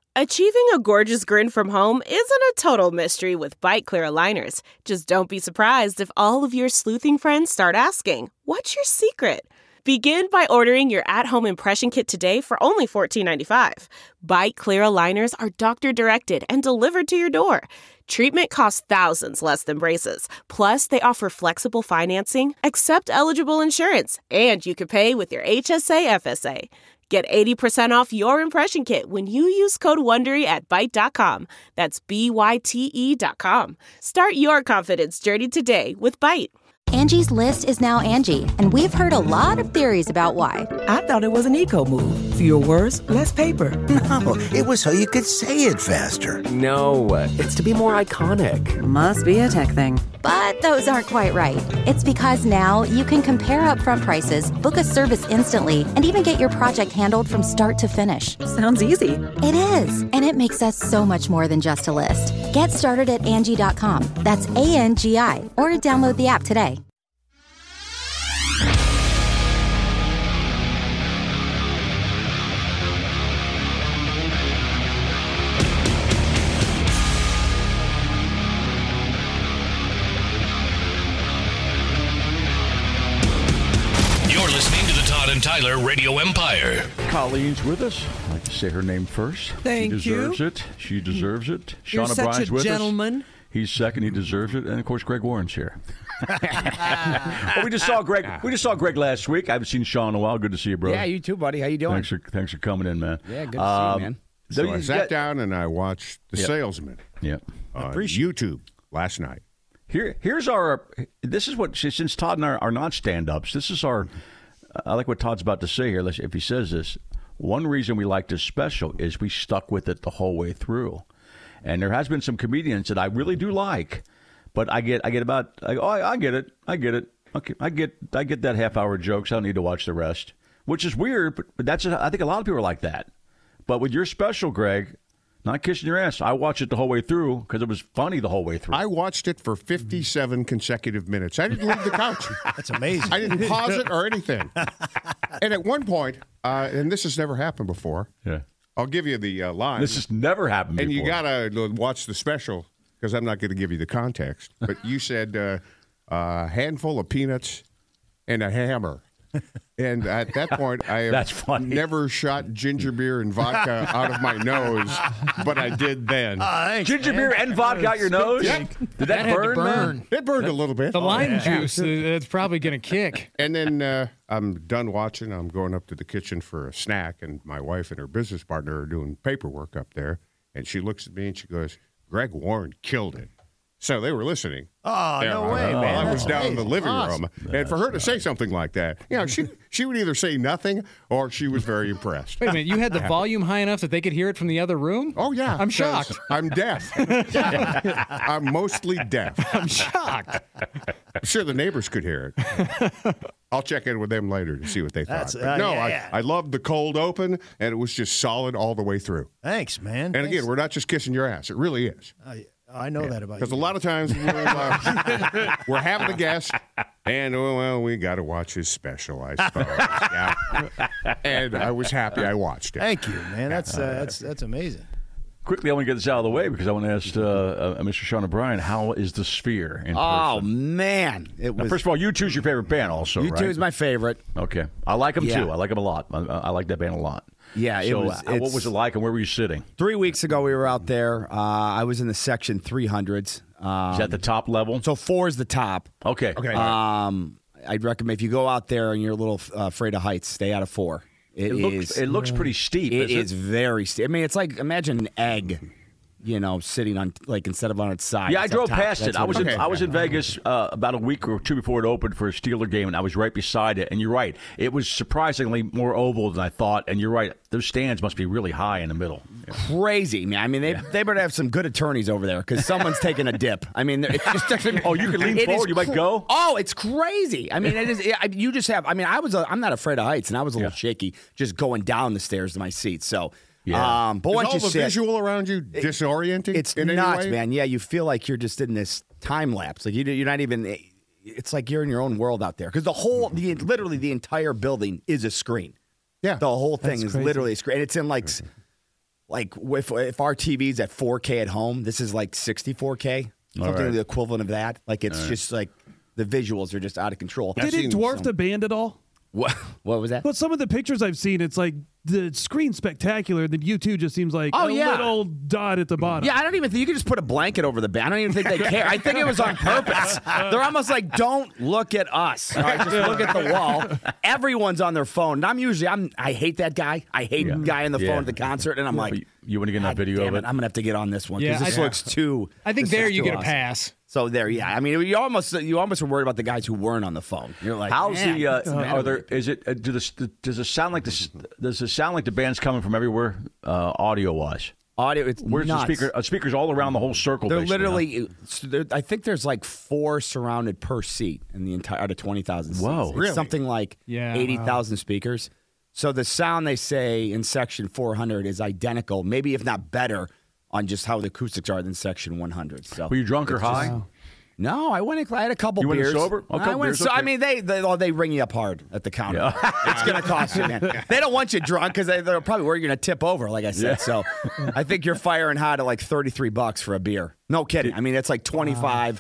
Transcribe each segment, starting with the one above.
Achieving a gorgeous grin from home isn't a total mystery with Byte Clear aligners. Just don't be surprised if all of your sleuthing friends start asking, "What's your secret?" Begin by ordering your at-home impression kit today for only $14.95. Byte Clear aligners are doctor-directed and delivered to your door. Treatment costs thousands less than braces. Plus, they offer flexible financing, accept eligible insurance, and you can pay with your HSA FSA. Get 80% off your impression kit when you use code WONDERY at Byte.com. That's BYTE.com. Start your confidence journey today with Byte. Angie's List is now Angie, and we've heard a lot of theories about why. I thought it was an eco move. Fewer words, less paper. No, it was so you could say it faster. No, it's to be more iconic. Must be a tech thing. But those aren't quite right. It's because now you can compare upfront prices, book a service instantly, and even get your project handled from start to finish. Sounds easy. It is, and it makes us so much more than just a list. Get started at Angie.com. That's ANGI, or download the app today. And Tyler Radio Empire. Colleen's with us. I'd like to say her name first. Thank you. She deserves it. She deserves it. You're Sean such O'Brien's a with gentleman. us. He's second. He deserves it. And of course, Greg Warren's here. Well, we just saw Greg. We just saw Greg last week. I haven't seen Sean in a while. Good to see you, bro. Yeah, you too, buddy. How you doing? Thanks for coming in, man. Yeah, good to see you, man. So I sat down and I watched The Salesman. On YouTube last night. Here's our. This is what since Todd and I are not stand-ups. This is our. I like what Todd's about to say here. If he says this, one reason we like this special is we stuck with it the whole way through. And there has been some comedians that I really do like, but I get about, I get it. Okay, I get that half-hour jokes. I don't need to watch the rest, which is weird, but that's, I think a lot of people are like that. But with your special, Greg, not kissing your ass, I watched it the whole way through because it was funny the whole way through. I watched it for 57 consecutive minutes. I didn't leave the couch. That's amazing. I didn't pause it or anything. And at one point, and this has never happened before, I'll give you the line. This has never happened before. And you got to watch the special because I'm not going to give you the context. But you said a handful of peanuts and a hammer. And at that point, I have never shot ginger beer and vodka out of my nose, but I did then. Ginger beer and vodka out your nose? Yep. Did that burn? It burned a little bit. The lime juice, it's probably going to kick. And then I'm done watching. I'm going up to the kitchen for a snack, and my wife and her business partner are doing paperwork up there. And she looks at me and she goes, "Greg Warren killed it." So they were listening. Oh, no way, man. I was down in the living room. And for her to say something like that, she would either say nothing or she was very impressed. Wait a minute, you had the volume high enough that they could hear it from the other room? Oh, yeah. I'm shocked. I'm deaf. I'm mostly deaf. I'm shocked. I'm sure the neighbors could hear it. I'll check in with them later to see what they thought. I loved the cold open, and it was just solid all the way through. Thanks, man. And again, we're not just kissing your ass. It really is. I know that about you. Because a lot of times we're having a guest, and, we got to watch his special, I suppose. And I was happy I watched it. Thank you, man. That's amazing. Quickly, I want to get this out of the way because I want to ask Mr. Sean O'Brien, how is the Sphere in person? Man. First of all, U2's your favorite band also, right? U2's my favorite. Okay. I like them, too. I like them a lot. I like that band a lot. Yeah, what was it like, and where were you sitting? 3 weeks ago, we were out there. I was in the section 300s. Is that the top level? So 4 is the top. Okay. I'd recommend if you go out there and you're a little afraid of heights, stay out of 4. It looks pretty steep. It is very steep. I mean, it's like imagine an egg. Sitting on instead of on its side. Yeah, I drove past it. I was in Vegas about a week or two before it opened for a Steeler game, and I was right beside it. And you're right, it was surprisingly more oval than I thought. And you're right, those stands must be really high in the middle. Crazy, man. I mean, they better have some good attorneys over there because someone's taking a dip. I mean, it's just. You can lean forward. You might go. Oh, it's crazy. I mean, it is. You just have. I mean, I'm not afraid of heights, and I was a little shaky just going down the stairs to my seat. So. Yeah. But once is all the visual around you disorienting? It's nuts, man. Yeah, you feel like you're just in this time lapse. Like you're not even. It's like you're in your own world out there because literally the entire building is a screen. Yeah, the whole thing is literally a screen. And it's in like if our TV's at 4K at home, this is like 64K, something the equivalent of that. Like it's just like the visuals are just out of control. Did it dwarf the band at all? What was that? But some of the pictures I've seen, it's like the screen's spectacular. The U2 just seems like a little dot at the bottom. Yeah, I don't even think you can just put a blanket over the band. I don't even think they care. I think it was on purpose. They're almost like, don't look at us. All right, just look at the wall. Everyone's on their phone. And I hate that guy. I hate the guy on the phone at the concert. And I'm like, you want to get that video of it? I'm going to have to get on this one because this looks too. I think there you get a pass. So there, yeah. I mean, you almost were worried about the guys who weren't on the phone. You're like, how's the? Are there? Is it? Does it sound like this? Does it sound like the band's coming from everywhere, audio wise? Audio. It's where's nuts. the speaker? Speakers all around the whole circle. They're literally. I think there's like 4 surrounded per seat in the entire out of 20,000 seats. Whoa, really? Something like 80,000 speakers. So the sound they say in section 400 is identical, maybe if not better, on just how the acoustics are than section 100. So were you drunk or high? No, I had a couple beers. You went sober? Okay. I mean, they ring you up hard at the counter. Yeah. It's going to cost you, man. They don't want you drunk because they're probably worried you're going to tip over, like I said. Yeah. So I think you're firing hot at like $33 for a beer. No kidding. I mean, it's like 25.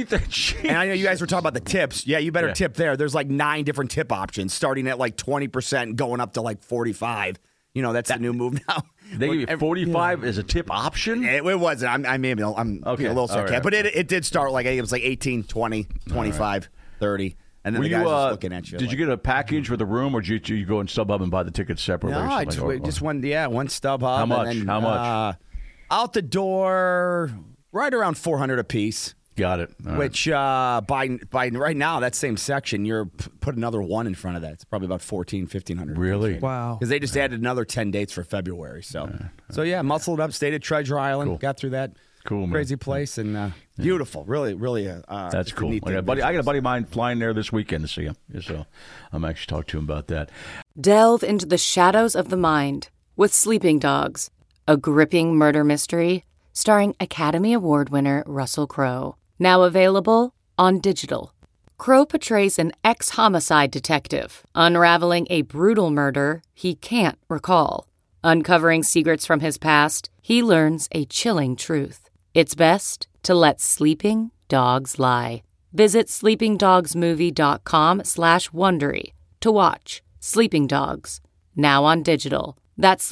33. And I know you guys were talking about the tips. Yeah, you better tip there. There's like 9 different tip options, starting at like 20% and going up to like 45. You know, that's the new move now. They give you 45 as a tip option? It wasn't. I'm being a little sarcastic. Right. But it did start like, it was like 18, 20, 25, 30. And then the guys was looking at you. Did you get a package with a room, or did you go in StubHub and buy the tickets separately? No, I just one StubHub. How much? How much? Out the door, right around $400 a piece. Got it. All which by right now, that same section, you're put another 1 in front of that. It's probably about $1,500. Really? Wow. Because they just added another 10 dates for February. So muscled up, stayed at Treasure Island, got through that crazy place, and beautiful. Really, really. That's cool. I got a buddy of mine flying there this weekend to see him. So I'm actually talking to him about that. Delve into the shadows of the mind with Sleeping Dogs, a gripping murder mystery starring Academy Award winner Russell Crowe. Now available on digital. Crowe portrays an ex-homicide detective unraveling a brutal murder he can't recall. Uncovering secrets from his past, he learns a chilling truth. It's best to let sleeping dogs lie. Visit sleepingdogsmovie.com/Wondery to watch Sleeping Dogs, now on digital. That's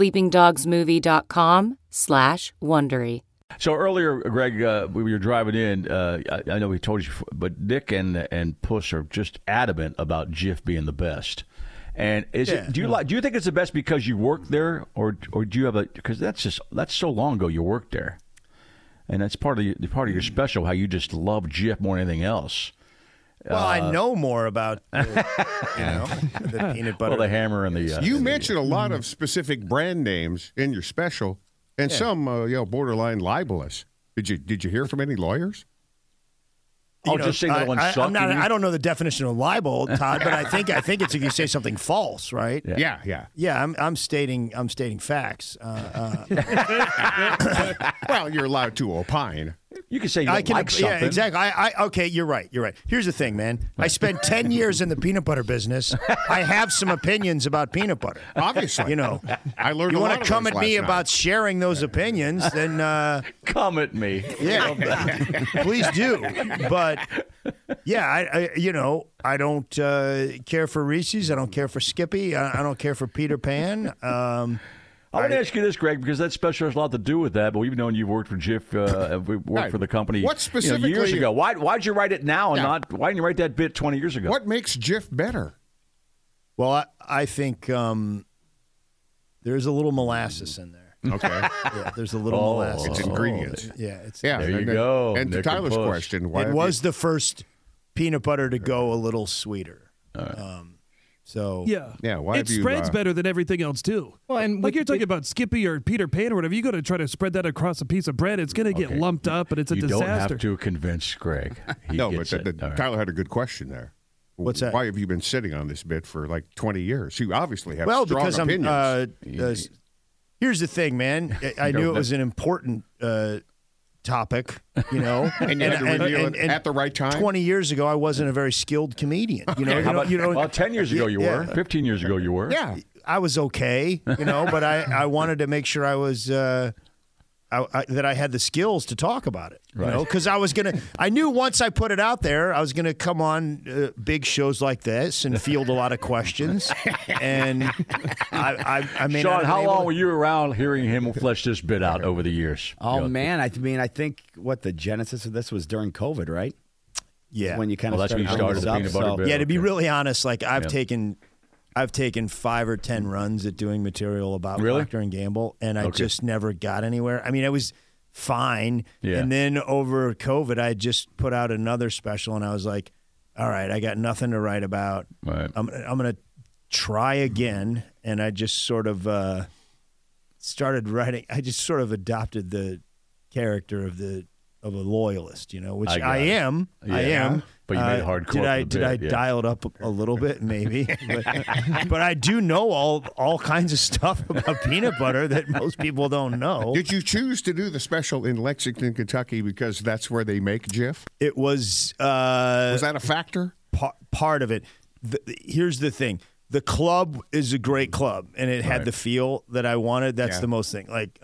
sleepingdogsmovie.com/Wondery. So earlier, Greg, we were driving in. I know we told you, but Nick and Puss are just adamant about Jif being the best. And do you think it's the best because you worked there, or do you have because that's so long ago you worked there, and that's part of your special, how you just love Jif more than anything else. Well, I know more about the peanut butter. Well, the hammer and the. You mentioned a lot of specific brand names in your special. And some, borderline libelous. Did you hear from any lawyers? Just saying that one sucked. I don't know the definition of libel, Todd, but I think it's if you say something false, right? Yeah. Yeah, I'm stating facts. Well, you're allowed to opine. You can say you don't like something. Yeah, exactly. Okay, you're right. Here's the thing, man. I spent 10 years in the peanut butter business. I have some opinions about peanut butter. Obviously. I learned you a lot want to come at me about sharing those opinions, then... come at me. Yeah, please do. But, yeah, I don't care for Reese's. I don't care for Skippy. I don't care for Peter Pan. I want to ask you this, Greg, because that special has a lot to do with that. But we've known you've worked for Jif, we worked for the company. What specifically years ago? Why'd you write it now and not? Why didn't you write that bit 20 years ago? What makes Jif better? Well, I think there's a little molasses in there. Okay. Yeah, there's a little molasses. It's ingredients. There you go. And to Tyler's question, why it was the first peanut butter to go a little sweeter. So why it spreads better than everything else too. Well, and like you're talking about Skippy or Peter Pan or whatever, you go to try to spread that across a piece of bread, it's going to get lumped up, and it's a disaster. You don't have to convince Greg. Tyler had a good question there. What's that? Why have you been sitting on this bit for like 20 years? You obviously have strong opinions. Here's the thing, man. I knew it was an important topic, and you had to reveal it at the right time. 20 years ago, I wasn't a very skilled comedian. 10 years ago you were. 15 years ago you were. Yeah. I was okay, but I wanted to make sure I was that I had the skills to talk about it, because I knew once I put it out there, I was gonna come on big shows like this and field a lot of questions. And I mean, Sean, how long were you around hearing him flesh this bit out over the years? Oh man, I think the genesis of this was during COVID, right? Yeah, when you kind of that's when you started the peanut butter bit. Yeah, to be really honest, like I've taken 5 or 10 runs at doing material about Procter & Gamble, and I just never got anywhere. I mean, it was fine. Yeah. And then over COVID, I just put out another special, and I was like, all right, I got nothing to write about. Right. I'm going to try again. And I just sort of started writing. I just sort of adopted the character of a loyalist, which I am. Yeah. I am. But you made it hardcore. Did I dial it up a little bit? Maybe. But I do know all kinds of stuff about peanut butter that most people don't know. Did you choose to do the special in Lexington, Kentucky because that's where they make Jif? It was. Was that a factor? Part of it. Here's the thing. The club is a great club, and it had the feel that I wanted. That's the most thing. Like,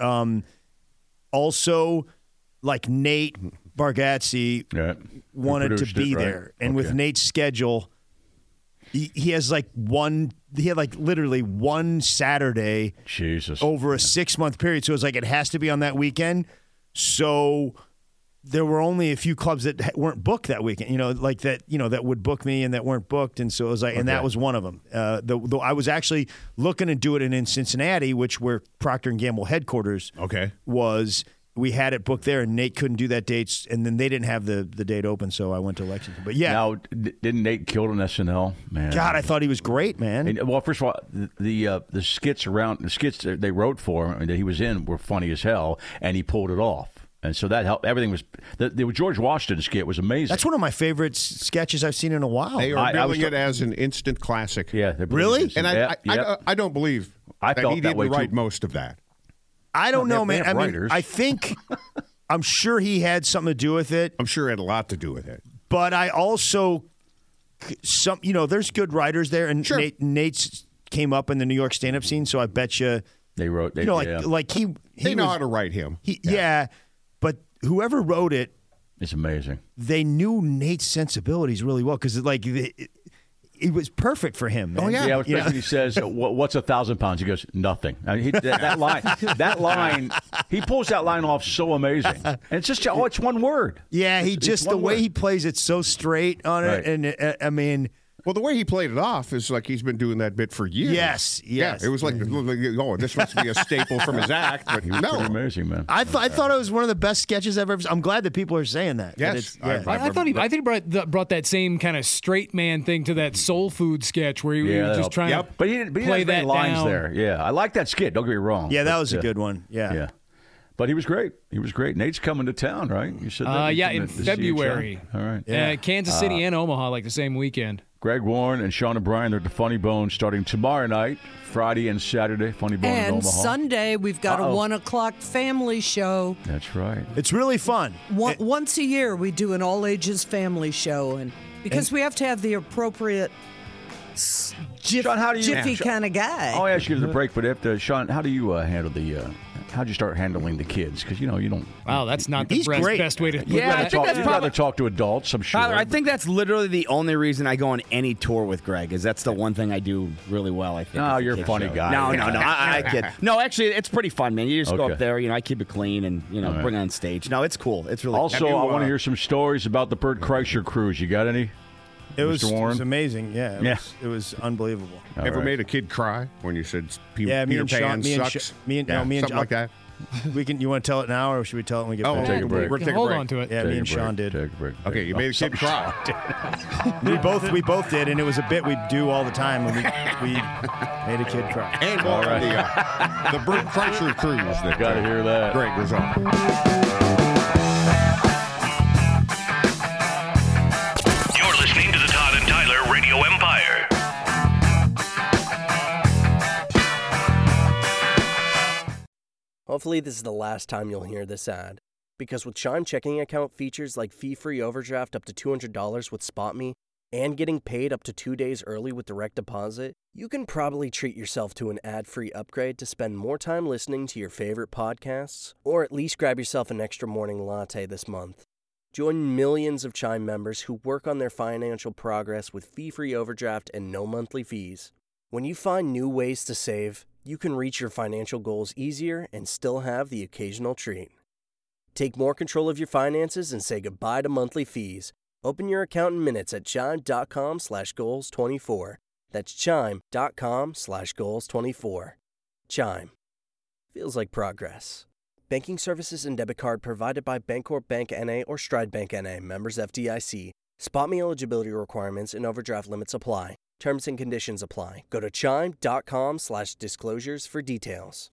also, like Nate Bargatze wanted to be there. And with Nate's schedule, he has literally one Saturday over a 6-month period. So it was like it has to be on that weekend. So there were only a few clubs that weren't booked that weekend, that would book me and that weren't booked. And so it was like, and that was one of them. Though I was actually looking to do it in Cincinnati, where Procter & Gamble headquarters was. We had it booked there, and Nate couldn't do that date, and then they didn't have the date open, so I went to Lexington. But yeah. Now, didn't Nate kill it on SNL? Man, God, I thought he was great, man. And, well, first of all, the skits that they wrote for him that he was in were funny as hell, and he pulled it off. And so that helped. Everything was the George Washington skit was amazing. That's one of my favorite sketches I've seen in a while. They are billing it as an instant classic. Yeah, really? And I don't believe that he didn't write most of that. I don't know, man. I mean, I think, I'm sure he had something to do with it. I'm sure he had a lot to do with it. But I also, there's good writers there, and sure. Nate's came up in the New York stand-up scene, so I bet you they wrote. They know how to write him. But whoever wrote it, it's amazing. They knew Nate's sensibilities really well because it was perfect for him. Man. Oh yeah, especially when he says, "What's 1,000 pounds?" He goes, "Nothing." I mean, that line, he pulls that line off so amazing. And it's just, it's one word. Yeah, the way he plays it so straight on it, and I mean. Well, the way he played it off is like he's been doing that bit for years. Yes. Yeah, it was like, this must be a staple from his act. But no, pretty amazing, man. I thought it was one of the best sketches I've ever seen. I'm glad that people are saying that. Yes, I thought he brought that same kind of straight man thing to that soul food sketch where he was just trying to but he didn't play that lines down. There. Yeah, I like that skit. Don't get me wrong. Yeah, that was a good one. Yeah. But he was great. Nate's coming to town, right? You said that. In February. All right. Kansas City and Omaha, like the same weekend. Greg Warren and Sean O'Brien, they're at the Funny Bone starting tomorrow night, Friday and Saturday, Funny Bone in Omaha. And Sunday, we've got a 1 o'clock family show. That's right. It's really fun. Once a year, we do an all-ages family show, and because we have to have the appropriate jiffy kind of guy. I'll ask you to the break, but Sean, how do you handle how'd you start handling the kids? Because, you don't. Wow, that's not the best way to put that. I think you'd rather talk to adults, I'm sure. Tyler, I think that's literally the only reason I go on any tour with Greg, is that's the one thing I do really well, I think. No, you're a funny guy. No, I kid. No, actually, it's pretty fun, man. You just go up there, I keep it clean and, bring it on stage. No, it's cool. It's really Also, I want to hear some stories about the Bert Kreischer cruise. You got any? It was amazing. Yeah, it was unbelievable. Ever made a kid cry when you said Peter Pan sucks? Me and something like that. You want to tell it now, or should we tell it when we get back? Take a break. We're hold on to it. Yeah, me and Sean did. Take a break. Okay, you made a kid cry. we both did, and it was a bit we do all the time when we made a kid cry. And the Bert Kreischer cruise. Got to hear that. Greg was on. Empire. Hopefully this is the last time you'll hear this ad. Because with Chime checking account features like fee-free overdraft up to $200 with SpotMe and getting paid up to 2 days early with direct deposit, you can probably treat yourself to an ad-free upgrade to spend more time listening to your favorite podcasts, or at least grab yourself an extra morning latte this month. Join millions of Chime members who work on their financial progress with fee-free overdraft and no monthly fees. When you find new ways to save, you can reach your financial goals easier and still have the occasional treat. Take more control of your finances and say goodbye to monthly fees. Open your account in minutes at chime.com/goals24. That's chime.com/goals24. Chime. Feels like progress. Banking services and debit card provided by Bancorp Bank N.A. or Stride Bank N.A. Members FDIC. Spot me eligibility requirements and overdraft limits apply. Terms and conditions apply. Go to chime.com/disclosures for details.